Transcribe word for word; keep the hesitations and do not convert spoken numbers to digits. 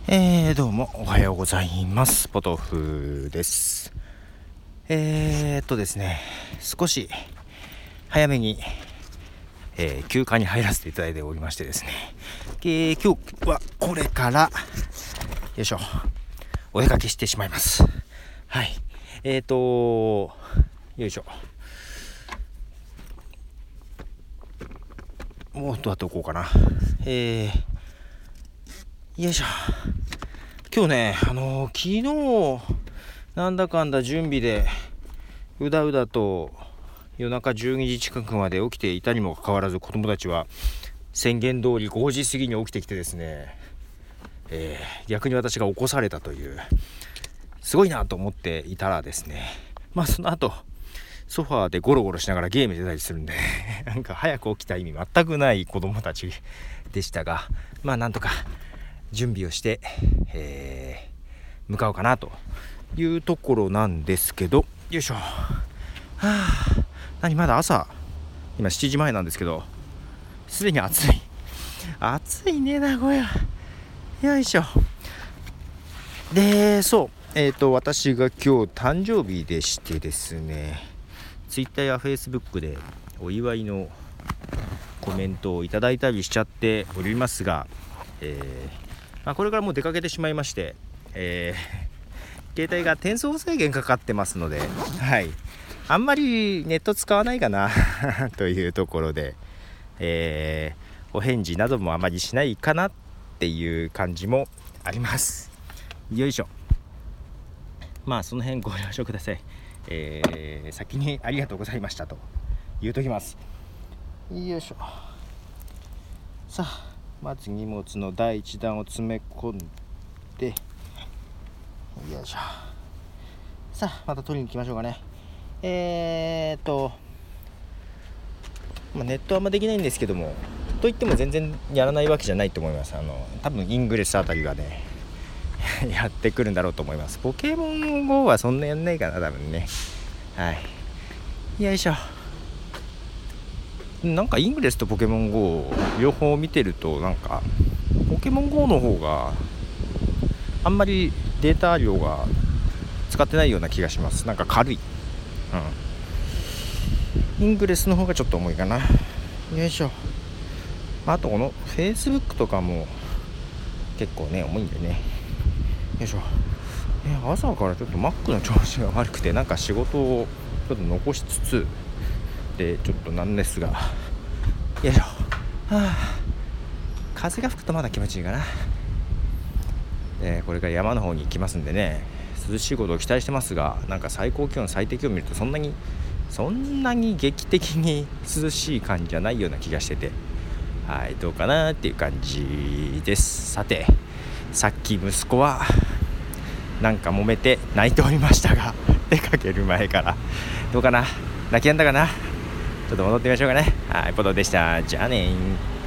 えー、どうもおはようございます。ポトフです。えーっとですね少し早めに、えー、休暇に入らせていただいておりましてですね、えー、今日はこれからよいしょお出かけしてしまいます。はい、えーっとよいしょもうどうやっておこうかな。えーよいしょ今日ね、あのー、昨日なんだかんだ準備でうだうだと夜中じゅうにじ近くまで起きていたにもかかわらず、子供たちは宣言通りごじ過ぎに起きてきてですね、えー、逆に私が起こされたというすごいなと思っていたらですね、まあその後ソファーでゴロゴロしながらゲームしてたりするんでなんか早く起きた意味全くない子供たちでしたが、まあなんとか準備をして、えー、向かおうかなというところなんですけど、よいしょ。はあ、何まだ朝今しちじまえなんですけど、すでに暑い暑いね名古屋。よいしょ。でそうえっ、ー、と私が今日誕生日でしてですね、ツイッターやフェイスブックでお祝いのコメントをいただいたりしちゃっておりますが、えーまあ、これからもう出かけてしまいまして、えー、携帯が転送制限かかってますので、はい、あんまりネット使わないかなというところで、えー、お返事などもあまりしないかなっていう感じもあります。よいしょ。まあその辺ご了承ください。えー、先にありがとうございましたと言うときます。よいしょ。さあまず荷物の第一弾を詰め込んで、よいしょ。さあまた取りに行きましょうかね。えーっと、まあ、ネットはあんまできないんですけども、といっても全然やらないわけじゃないと思います。あの多分イングレスあたりがねやってくるんだろうと思います。ポケモン ゴー はそんなやんないかな多分ね。はい、よいしょ。なんかイングレスとポケモン ゴー 両方見てると、なんかポケモン ゴー の方があんまりデータ量が使ってないような気がします。なんか軽い、うん、イングレスの方がちょっと重いかな。よいしょ。あとこの Facebook とかも結構ね重いんでね。よいしょ。え朝からちょっと Mac の調子が悪くて、なんか仕事をちょっと残しつつでちょっとなんですが、よいしょ。はあ、風が吹くとまだ気持ちいいかな。えー、これから山の方に行きますんでね、涼しいことを期待してますが、なんか最高気温最低気温見るとそんなにそんなに劇的に涼しい感じじゃないような気がしてて、はい、どうかなっていう感じです。さて、さっき息子はなんか揉めて泣いておりましたが出かける前からどうかな、泣き止んだかな。ちょっと戻ってみましょうかね。はい、ポトでした。じゃあねー。